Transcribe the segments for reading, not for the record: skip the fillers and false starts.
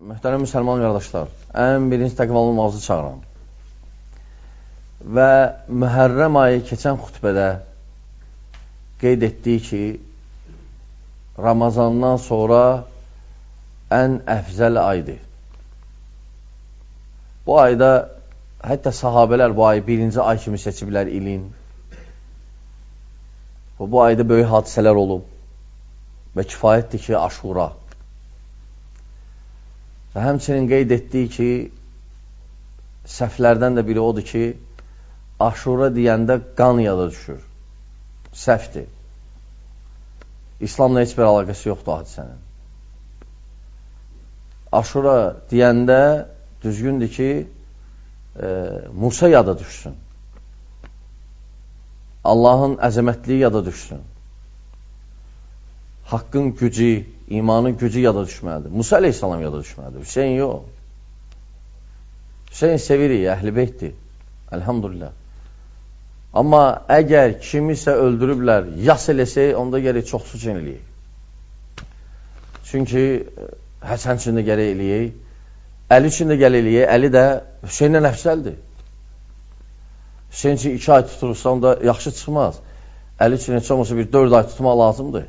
Mühtərəm müsəlman qardaşlar, ən birinci təqvalı namazı çağıran və Mühərrəm ayı keçən xütbədə qeyd etdiyi ki, Ramazandan sonra ən əfzəl aydır. Bu ayda hətta sahabələr bu ayı birinci ay kimi seçiblər ilin. Bu ayda böyük hadisələr olub və kifayətdir ki, Aşura. Və həmçinin qeyd etdiyi ki, səhvlərdən də biri odur ki, Aşura deyəndə qan yada düşür. Səhvdir. İslamla heç bir əlaqəsi yoxdur hadisənin. Aşura deyəndə düzgündür ki, Musa yada düşsün. Allahın əzəmətliyi yada düşsün. Haqqın gücü, imanın gücü yada düşməlidir. Musa aleyhissalam yada düşməlidir. Hüseyin yox. Hüseyin sevirik, əhl-i beytdir. Elhamdülillah. Amma əgər kimisə öldürüblər, yas eləsək, onda gərək çox suç eləyək. Çünki Həsən üçün də gərək eləyək, Əli üçün də gərək eləyək, Əli də Hüseyndən əfsəldir. Hüseyin üçün 2 ay tutulursa, onda yaxşı çıxmaz. Əli üçün heç olmasa bir 4 ay tutmaq lazımdır.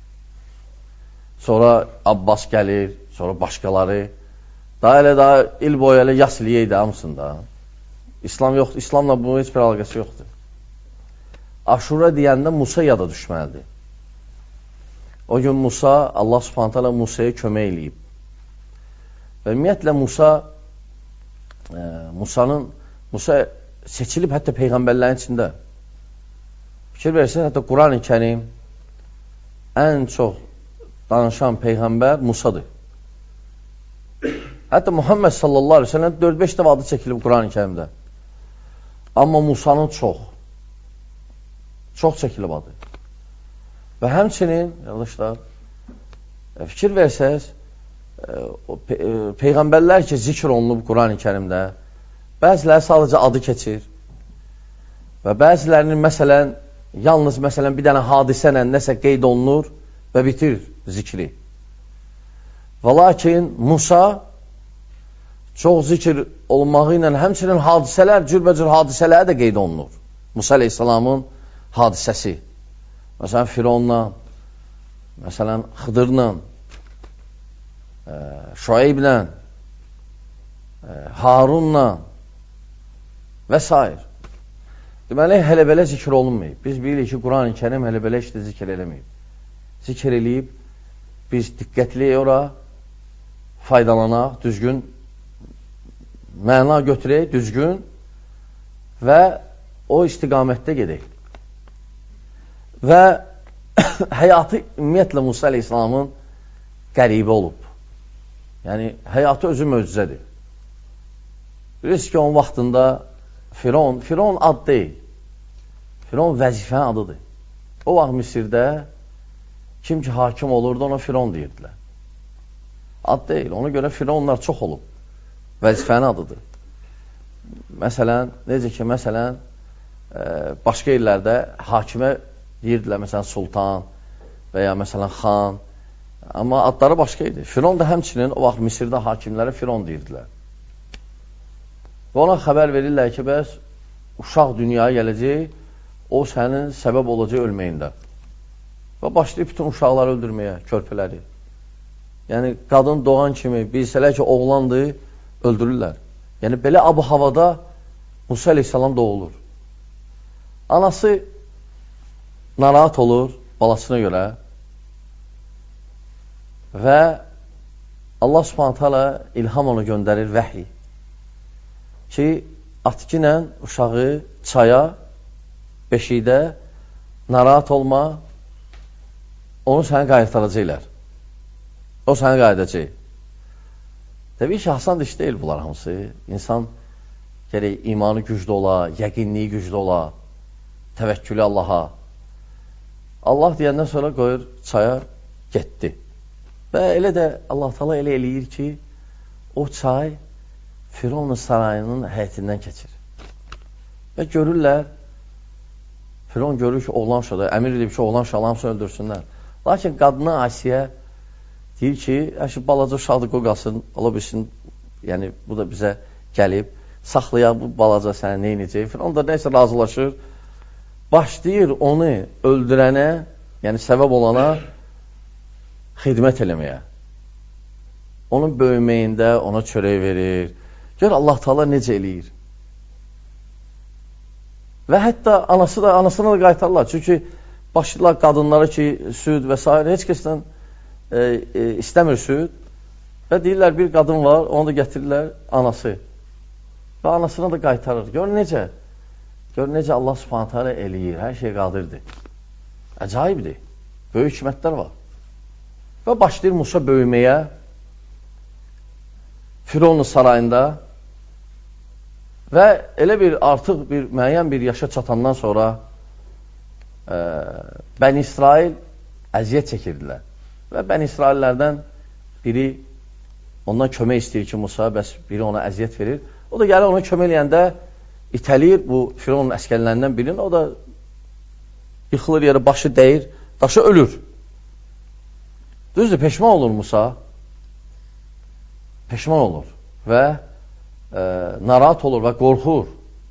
Sonra Abbas gəlir, sonra başqaları. Daha elə daha il boyu elə yas eləyəydi hamısında. İslam yoxdur, İslamla bunun heç bir əlaqəsi yoxdur. Aşura deyəndə Musa yada düşməlidir. O gün Musa, Allah subhanət hələ Musaya kömək eləyib. Və ümumiyyətlə Musa seçilib hətta peyğəmbərlərin içində. Fikir verirsən, hətta Quran-ı Kərim ən çox danışan peyğəmbər Musadır. Hətta Muhammed sallallahu aleyhi ve sellem 4-5 dəfə adı çəkilib Quran-ı Kərimdə. Amma Musanın çox çəkilib adı. Və həmçinin, yoldaşlar, fikir versəz, peyğəmbərlər ki, zikr olunub Quran-ı Kərimdə, bəziləri sadəcə adı keçir və bəzilərinin yalnız bir dənə hadisənə nəsə qeyd olunur və bitir zikri. Və lakin Musa çox zikr olunmağı ilə həmçinin hadisələr, cürbəcür hadisələrə də qeyd olunur. Musa aleyhissalamın hadisəsi. Məsələn, Fironla, məsələn, Xıdırla, Şuayblə, Harunla və s. Deməli, hələ belə zikr olunmayıb. Biz bilirik ki, Quran-ı Kərim hələ belə işdə zikr eləməyib. Zikr eləyib, biz diqqətli ora faydalanaq, düzgün məna götürək, düzgün və o istiqamətdə gedək. Və həyatı ümumiyyətlə Musa aleyhissalamın qəribə olub. Yəni, həyatı özü möcüzədir. Bilirsiniz ki, onun vaxtında Firon ad deyil. Firon vəzifənin adıdır. O vaxt Misirdə kim ki hakim olurdu, ona Firon deyirdilər. Ad deyil. Ona görə Fironlar çox olub. Vəzifənin adıdır. Məsələn, necə ki, başqa illərdə hakimə deyirdilər, məsələn, sultan və ya məsələn, xan. Amma adları başqa idi. Firon da həmçinin o vaxt Misirdə hakimlərə Firon deyirdilər. Və ona xəbər verirlər ki, bəs uşaq dünyaya gələcək, o sənin səbəb olacaq ölməyində. Və başlayıb bütün uşaqları öldürməyə, körpələri. Yəni, qadın doğan kimi bilsələr ki, oğlandır, öldürürlər. Yəni, belə abu-havada Musa aleyhissalam doğulur. Anası narahat olur balasına görə və Allah subhanət hələ ilham onu göndərir, vəhiy ki, atki ilə uşağı çaya, beşikdə narahat olma, onu sənə qayıtıracaqlar. O sənə qayıdacaq. Təbii ki, asan iş deyil bunlar hamısı. İnsan gərək imanı güclü ola, yəqinliyi güclü ola, təvəkkülü Allaha. Allah deyəndən sonra qoyur, çaya getdi. Və elə də Allah Teala elə eləyir ki, o çay Fironun sarayının həyətindən keçir. Və görürlər, Firon görür ki, oğlan uşaqdır, əmir edib ki, oğlan uşaqlar hamısını öldürsünlər. Lakin qadına Asiyə Deyir ki, əşi balaca uşaqdır, qoy qalsın, ola bilsin, yəni bu da bizə gəlib, saxlayaq bu balaca sənə neynəcək, filan da neysə razılaşır, başlayır onu öldürənə, yəni səbəb olana xidmət eləməyə. Onun böyüməyində ona çörək verir. Gör Allah Taala necə eləyir. Və hətta anasına da qaytarlar. Çünki başlayırlar qadınları ki, süd və s. heç kəsdən istəmir süd. Və deyirlər, bir qadın var, onu da gətirirlər anası. Və anasına da qaytarır. Gör necə? Gör necə Allah Subhanahu taala eləyir. Hər şey qadirdir. Əcayibdir. Böyük hikmətlər var. Və başlayır Musa böyüməyə. Fironun sarayında və elə bir artıq bir müəyyən bir yaşa çatandan sonra Bəni İsrail əziyyət çəkirdilər. Və Bəni İsraillərdən biri ondan kömək istəyir ki, Musa, bəs biri ona əziyyət verir. O da gəlir ona kömək eləyəndə itəliyir bu Fironun əskərlərindən birini. O da yıxılır yerə, başı dəyir, daşı ölür. Düzdür, peşman olur Musa. Peşman olur və narahat olur və qorxur.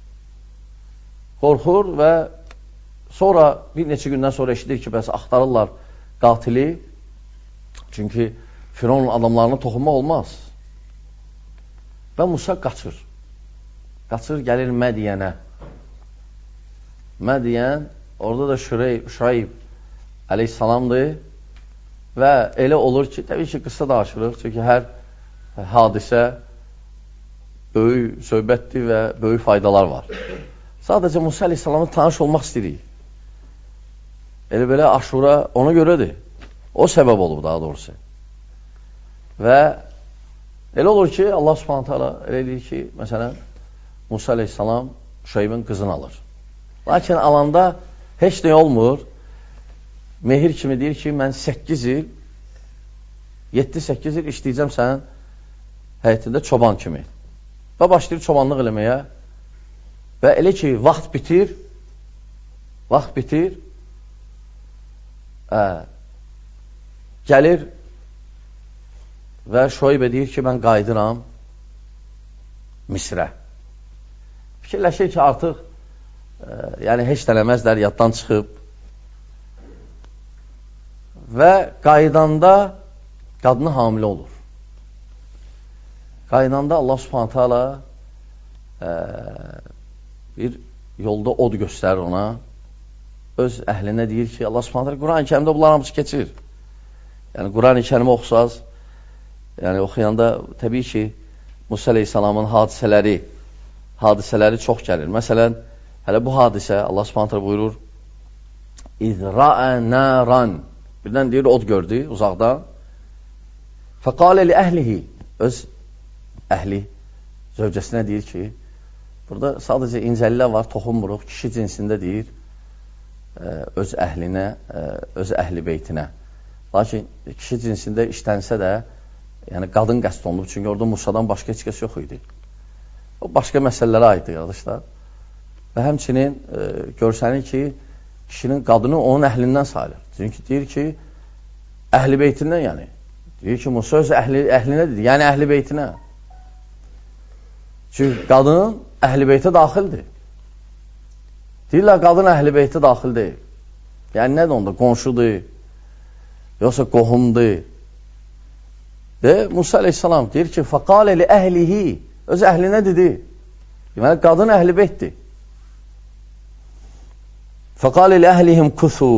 Qorxur və sonra bir neçə gündən sonra eşidir ki, bəs axtarırlar qatili. Çünki Fironun adamlarına toxunmaq olmaz. Və Musa qaçır. Qaçır, gəlir Mədiyənə. Mədiyən, orada da Şüayb əleyhissalamdır və elə olur ki, təbii ki, qısa da açılır. Çünki hər hadisə böyük söhbətdir və böyük faydalar var. Sadəcə Musa əleyhissalamın tanış olmaq istəyirik. Elə belə Aşura ona görədir. O səbəb olub daha doğrusu. Və elə olur ki, Allah Subhanahu taala elə eləyir ki, məsələn, Musa əleyhissalam Şüaybin qızını alır. Lakin alanda heç nə olmur. Mehir kimi deyir ki, mən 8 il 7-8 il işləyəcəm sənin həyətində çoban kimi. Və başlayır çobanlıq eləməyə və elə ki, vaxt bitir, gəlir və Şüaybə deyir ki, mən qayıdıram Misrə. Fikirləşir ki, artıq yəni heç dənəməzlər, yaddan çıxıb və qaydanda qadını hamilə olur. Qaydanda Allah Subhanahu taala bir yolda od göstərir ona. Öz əhlinə deyir ki, Allah Subhanahu taala Quran-ı Kərimdə bunlar hamısı keçir. Yəni Quran-ı Kərimi oxusaz, yəni oxuyanda təbii ki, Musa əleyhissalamın hadisələri çox gəlir. Məsələn, hələ bu hadisə Allah Subhanahu taala buyurur: "İzra'a naran." Birdən deyir, od gördü uzaqdan. Fəqalə li əhlihi. Öz əhli zövcəsinə deyir ki, burada sadəcə incəlilər var, toxunmuruq, kişi cinsində deyir, öz əhlinə, öz əhli beytinə. Lakin kişi cinsində işlənsə də, yəni qadın qəsd olunub, çünki orada Musadan başqa heç kəs yox idi. O başqa məsələlərə aiddir, qardaşlar. Və həmçinin görsənir ki, kişinin qadını onun əhlindən sayılır. Çünki deyir ki, əhli beytindən yəni. Deyir ki, Musa öz əhlinə dedi, yəni əhli beytinə. Çünki qadın əhli beytə daxildir. Deyirlər, qadın əhli beytə daxil deyil. Yəni nədir onda? Qonşudur, yoxsa qohumdur. Musa əleyhissalam deyir ki, fəqalə li əhlihi, öz əhlinə dedi. Deməli, qadın əhli beytdir. Fəqalə li əhlihim kusu.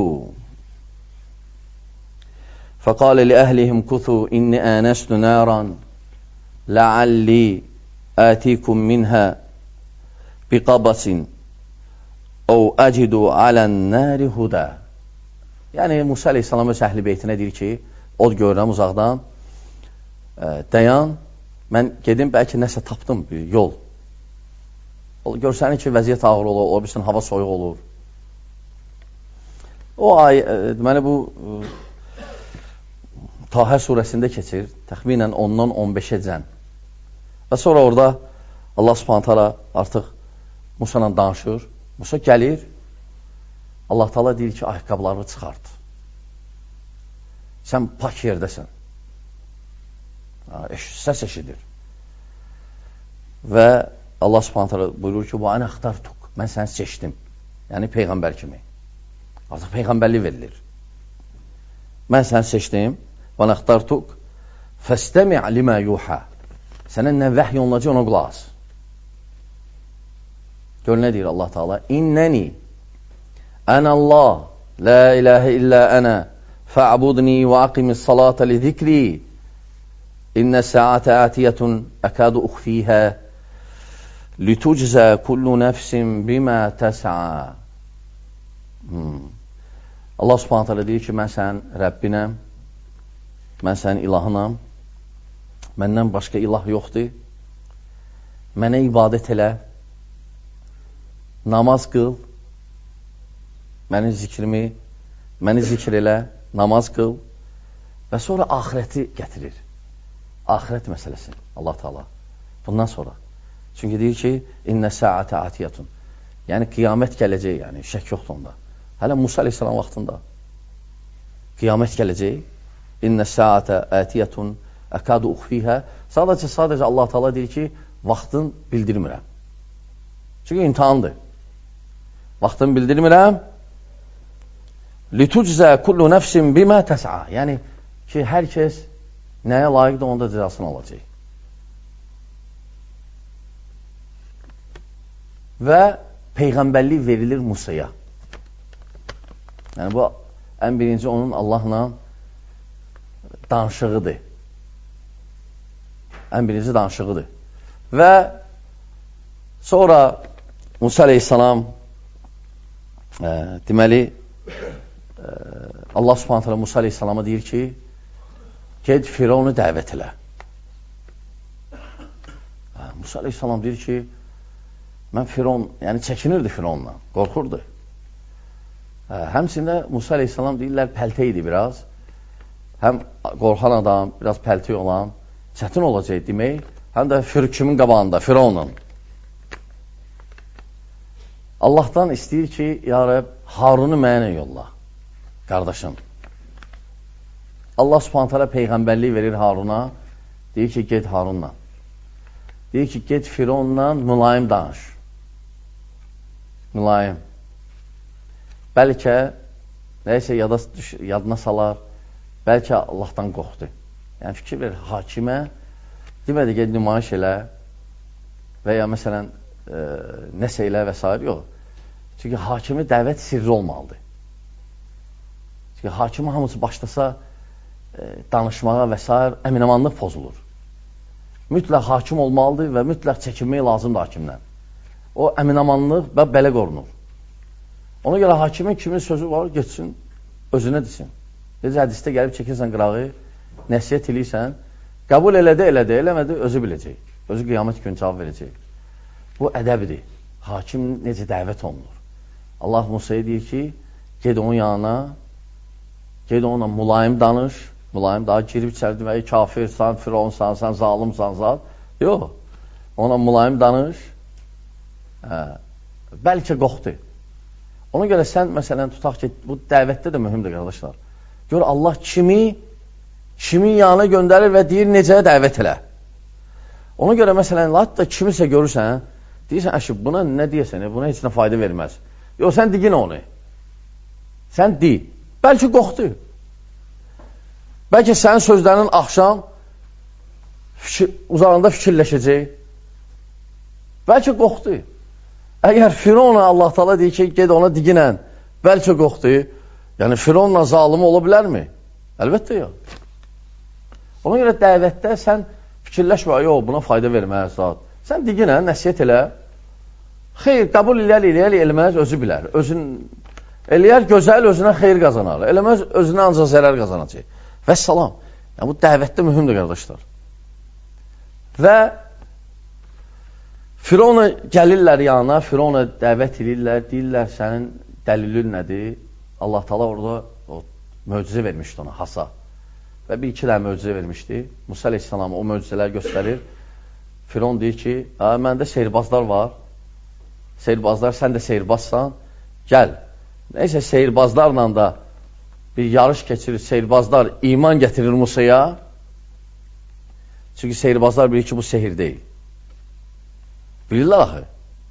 Fəqalə li əhlihim kusu inni ənəstu nəran ləalli atikum minhə biqabasin əv əcidu alən nəri hudə. Yəni, Musa əleyhissalam öz əhli beytinə deyir ki, od görürəm uzaqdan, dayan, mən gedim, bəlkə nəsə tapdım bir yol. Görsənir ki, vəziyyət ağır olur, o birsin hava soyuq olur. O ay, deməli bu Tahə surəsində keçir, təxminən 10-dan 15-əcən. Və sonra orada Allah Subhanahu taala artıq Musa ilə danışır. Musa gəlir, Allah Taala deyir ki, ayaqqabılarını çıxart. Sən pak yerdəsən. Səs eşidir. Və Allah Subhanahu taala buyurur ki, "Və ənə əxtartuk." Mən səni seçdim. Yəni peyğəmbər kimi. Artıq peyğəmbərlik verilir. Mən səni seçdim. "Və ənə əxtartuk fəstəmi' limə yuha." Sənə nə vəhy olunacaq, ona qulaq as. Gör nə deyir Allah Taala? "İnnəni ənəllah, la ilahə illə ənə, fa'budni və aqimis salata li zikri. İnnə sə'ətə ətiyətun əkadu uxfiyhə lituczə kullu nəfsin bimə təs'a." Allah Subhanahu taala deyir ki, mən sənin Rəbbinəm, mən sənin ilahınam, məndən başqa ilah yoxdur, mənə ibadət elə, namaz qıl, məni zikr elə, namaz qıl və sonra axirəti gətirir. Axirət məsələsi Allah Taala. Bundan sonra. Çünki deyir ki, "İnnə sə'ətə ətiyətun." Yəni qiyamət gələcək, yəni şək yoxdur onda. Hələ Musa əleyhissalam vaxtında qiyamət gələcək. "İnnə sə'ətə ətiyətun əkadu uxfiyhə." Sadəcə Allah Taala deyir ki, vaxtın bildirmirəm. Çünki imtahandır. Vaxtını bildirmirəm. "Lituczə kullu nəfsin bimə təs'a." Yəni ki, hər kəs nəyə layiqdir, onda cəzasını alacaq. Və peyğəmbərlik verilir Musaya. Yəni bu ən birinci onun Allahla danışığıdır. Ən birinci danışığıdır. Və sonra Musa əleyhissalam deməli Allah Subhanahu taala Musa əleyhissalama deyir ki, "Get Firavunu dəvət elə." Musa əleyhissalam deyir ki, mən Firavun, yəni çəkinirdi Firavundan, qorxurdu. Həmçində Musa əleyhissalam deyirlər pəltə idi biraz. Həm qorxan adam, biraz pəltə olan, çətin olacaq demək, həm də kimin qabağında, Firavunun. Allahdan istəyir ki, ya Rəbb, Harunu mənə yolla, qardaşım. Allah Subhanahu taala peyğəmbərlik verir Haruna, deyir ki, get Harunla. Deyir ki, get Firavunla mülayim danış. Mülayim. Bəlkə nəysə yadına salar, bəlkə Allahdan qorxdu. Yəni fikir verir, hakimə demədi ki, nümayiş elə və ya məsələn nəsə elə və s. yox. Çünki hakimi dəvət sirri olmalıdır. Çünki hakimi hamısı başlasa danışmağa və s. əminamanlıq pozulur. Mütləq hakim olmalıdır və mütləq çəkinmək lazımdır hakimdən. O əminamanlıq və belə qorunur. Ona görə hakimin kimin sözü var, geçsin, özünə desin. Necə hədisdə gəlib çəkirsən qırağı, nəsiyyət eləyirsən, qəbul elədi, eləmədi, özü biləcək. Özü qiyamət günü cavab verəcək. Bu ədəbidir. Hakim necə dəvət olunur. Allah Musaya deyir ki, ged onun yanına, ged onunla mülayim danış, mülayim daha girib içərdi və kafirsən, firavunsan, sən zalimsan, yox, ona mülayim danış, bəlkə qorxdu. Ona görə sən, məsələn, tutaq ki, bu dəvətdə də mühümdür, qardaşlar. Gör, Allah kimin yanına göndərir və deyir, necə dəvət elə. Ona görə, məsələn, hatta kimisə görürsən, deyirsən, əşib, buna nə deyəsən, buna heç nə fayda verməz. Yox, sən digin onu. Sən deyil. Bəlkə qorxdu. Bəlkə sənin sözlərinin axşam uzağında fikirləşəcək. Bəlkə qorxdu. Əgər Firavuna Allah Taala deyir ki, ged ona diginən, bəlkə qorxdu. Yəni Firavunla zalimi ola bilərmi? Əlbəttə yox. Ona görə dəvətdə sən fikirləşmə, yox, buna fayda verməz zat. Sən diginən, nəsiyyət elə. Xeyr, qəbul eləməz, özü bilər. Özün eləyər, gözəl özünə xeyir qazanar. Eləməz, özünə ancaq zərər qazanacaq. Və salam. Yəni, bu dəvətdə mühümdür, qardaşlar. Və Firavuna gəlirlər yanına, Firavuna dəvət edirlər, deyirlər, sənin dəlilin nədir? Allah Taala orada möcüzə vermişdi ona, hasa. Və bir-iki dənə möcüzə vermişdi. Musa əleyhissalam o möcüzələri göstərir. Firavun deyir ki, məndə seyrbazlar var. Seyrbazlar, sən də seyrbazsan. Gəl. Neysə, seyrbazlarla da bir yarış keçirir. Seyrbazlar iman gətirir Musaya. Çünki sehirbazlar bilir ki, bu sehir deyil. Bilirlər axı.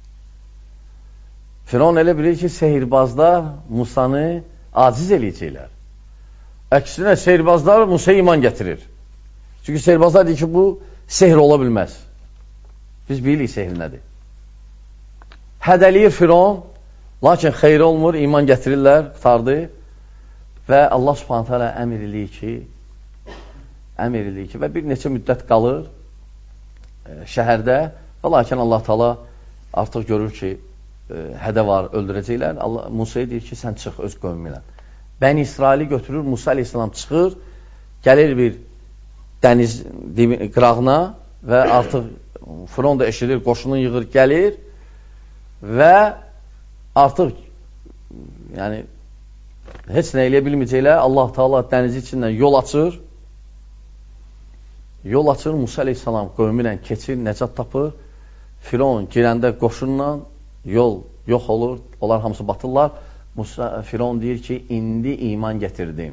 Firon elə bilir ki, sehirbazlar Musanı aciz eləyəcəklər. Əksinə, sehirbazlar Musaya iman gətirir. Çünki sehirbazlar deyir ki, bu sehir ola bilməz. Biz bilirik sehir nədir. Hədəliyir Firon, lakin xeyri olmur, iman gətirirlər, qutardı. Və Allah subhanətə alə əmr eləyir ki, və bir neçə müddət qalır şəhərdə və lakin Allah Taala artıq görür ki, hədə var, öldürəcəklər. Musaya deyir ki, sən çıx öz qövmünlə. Bəni İsraili götürür, Musa aleyhissalam çıxır, gəlir bir dəniz qırağına və artıq Firon da eşidir, qoşunu yığır, gəlir və artıq yəni heç nə eləyə bilməyəcəklər. Allah Taala dənizi içindən yol açır. Yol açır, Musa aleyhissalam qövmü ilə keçir, nəcat tapır. Firon girəndə qoşunla yol yox olur, onlar hamısı batırlar. Firon deyir ki, indi iman gətirdim.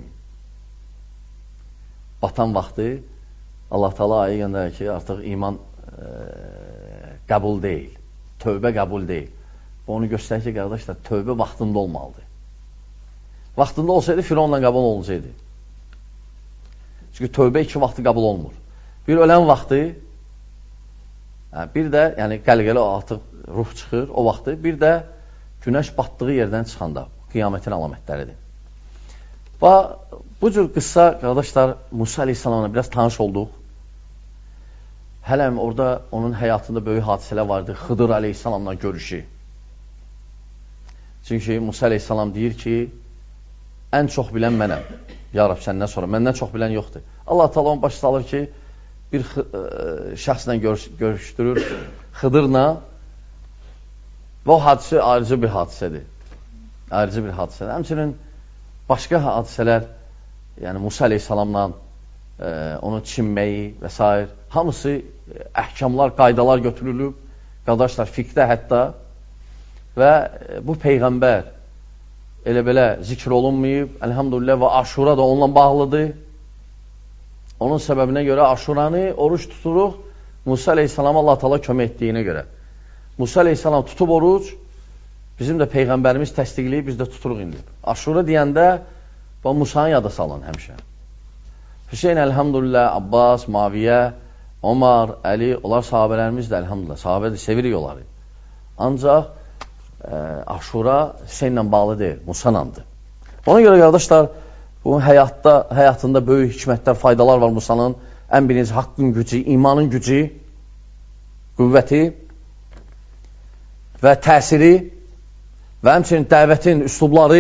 Batan vaxtı Allah Taala ayı göndərir ki, artıq iman qəbul deyil, tövbə qəbul deyil. Onu göstərir ki, qardaşlar, tövbə vaxtında olmalıdır. Vaxtında olsaydı, Fironla qəbul olacaqdı. Çünki tövbə iki vaxtı qəbul olmur. Bir ölən vaxtı, bir də, yəni qəlqələ artıq ruh çıxır o vaxtı, bir də günəş batdığı yerdən çıxanda, qiyamətin əlamətləridir. Və bu cür qıssa, qardaşlar, Musa aleyhissalamla biraz tanış olduq. Hələm orada onun həyatında böyük hadisələr vardı, Xıdır aleyhissalamla görüşü. Çünki Musa aleyhissalam deyir ki, ən çox bilən mənəm. Ya Rab, səndən sonra, məndən çox bilən yoxdur. Allah Taala onu başa salır ki, bir şəxslə görüşdürür Xıdırla və o hadisə ayrıca bir hadisədir. Ayrıca bir hadisədir. Həmçinin başqa hadisələr, yəni Musa aleyhissalamla onu çinməyi və s. hamısı əhkamlar, qaydalar götürülüb, qardaşlar, fiqdə hətta və bu Peyğəmbər elə belə zikr olunmayıb, əlhamdülillah, və Aşura da onunla bağlıdır. Onun səbəbinə görə Aşuranı oruç tuturuq, Musa aleyhissalam Allah Taala kömək etdiyinə görə. Musa aleyhissalam tutub oruç, bizim də Peyğəmbərimiz təsdiqləyib, biz də tuturuq indi. Aşura deyəndə, bu Musanı yada salın həmişə. Hüseyin, əlhamdülillah, Abbas, Maviyyə, Omar, Əli, onlar sahabələrimiz də, əlhamdülillah, sahabə də sevirik onları. Ancaq Aşura Hüseyinlə bağlı deyil, Musanandır. Ona görə, qardaşlar, bu həyatında böyük hikmətlər, faydalar var Musanın. Ən birinci haqqın gücü, imanın gücü, qüvvəti və təsiri və həmçinin dəvətin üslubları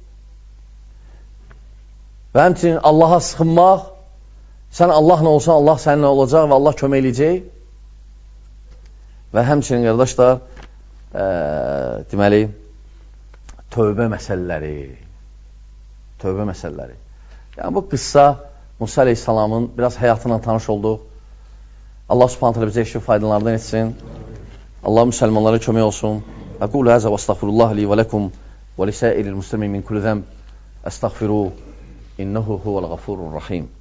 və həmçinin Allaha sıxınmaq. Sən Allahla olsan, Allah səninlə olacaq və Allah kömək eləyəcək. Və həmçinin, qardaşlar, deməli, tövbə məsələləri. Yəni, bu qıssa Musa aleyhissalamın biraz həyatına tanış olduq. Allah subhanətlə bizə eşki faydalardan etsin. Allah müsəlmanlara kömək olsun. Əqulu həzə və əstəğfirullah li və ləkum və lisəiril müslimin min kulli zəmb əstəğfiru innəhu huvəl-ğafurur-rahim.